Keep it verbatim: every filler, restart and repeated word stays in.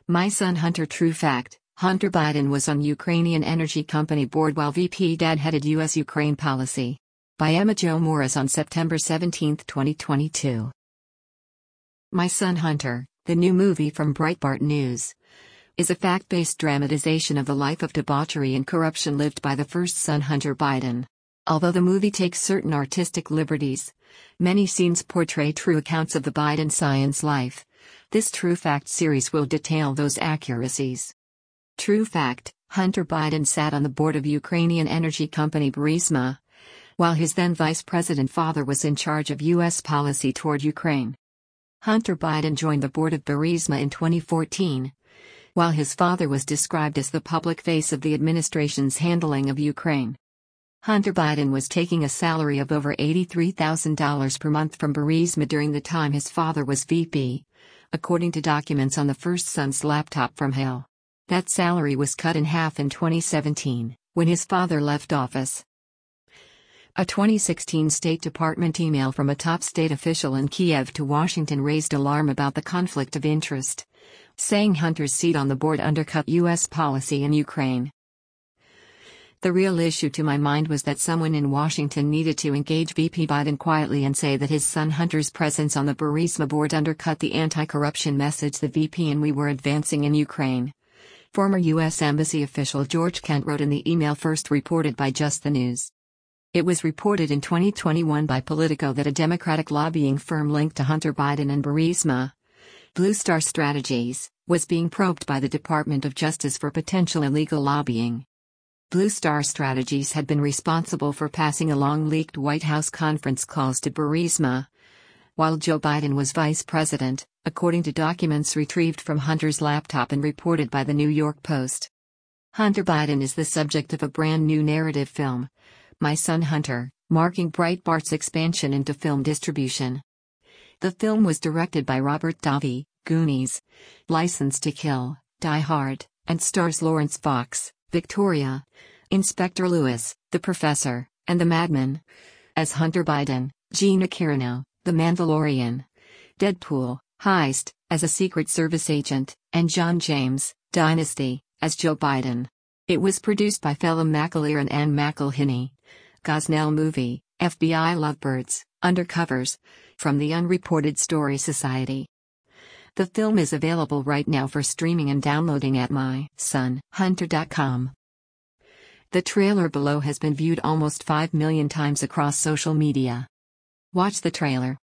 My Son Hunter. True fact: Hunter Biden was on Ukrainian energy company board while V P Dad headed U S Ukraine policy. By Emma Jo Morris on September seventeenth, twenty twenty-two. My Son Hunter, the new movie from Breitbart News, is a fact-based dramatization of the life of debauchery and corruption lived by the first son Hunter Biden. Although the movie takes certain artistic liberties, many scenes portray true accounts of the Biden science life. This True Fact series will detail those accuracies. True fact: Hunter Biden sat on the board of Ukrainian energy company Burisma, while his then vice president father was in charge of U S policy toward Ukraine. Hunter Biden joined the board of Burisma in twenty fourteen, while his father was described as the public face of the administration's handling of Ukraine. Hunter Biden was taking a salary of over eighty-three thousand dollars per month from Burisma during the time his father was V P, according to documents on the first son's laptop from Hill. That salary was cut in half in twenty seventeen, when his father left office. A twenty sixteen State Department email from a top state official in Kiev to Washington raised alarm about the conflict of interest, saying Hunter's seat on the board undercut U S policy in Ukraine. The real issue to my mind was that someone in Washington needed to engage V P Biden quietly and say that his son Hunter's presence on the Burisma board undercut the anti-corruption message the V P and we were advancing in Ukraine. Former U S Embassy official George Kent wrote in the email first reported by Just the News. It was reported in twenty twenty-one by Politico that a Democratic lobbying firm linked to Hunter Biden and Burisma, Blue Star Strategies, was being probed by the Department of Justice for potential illegal lobbying. Blue Star Strategies had been responsible for passing along leaked White House conference calls to Burisma, while Joe Biden was vice president, according to documents retrieved from Hunter's laptop and reported by the New York Post. Hunter Biden is the subject of a brand new narrative film, My Son Hunter, marking Breitbart's expansion into film distribution. The film was directed by Robert Davi, Goonies, License to Kill, Die Hard, and stars Lawrence Fox, Victoria, Inspector Lewis, The Professor, and The Madman, as Hunter Biden, Gina Carano, The Mandalorian, Deadpool, Heist, as a Secret Service agent, and John James, Dynasty, as Joe Biden. It was produced by Phelim McAleer and Ann McElhinney. Gosnell Movie, F B I Lovebirds, Undercovers, from the Unreported Story Society. The film is available right now for streaming and downloading at my son hunter dot com. The trailer below has been viewed almost five million times across social media. Watch the trailer.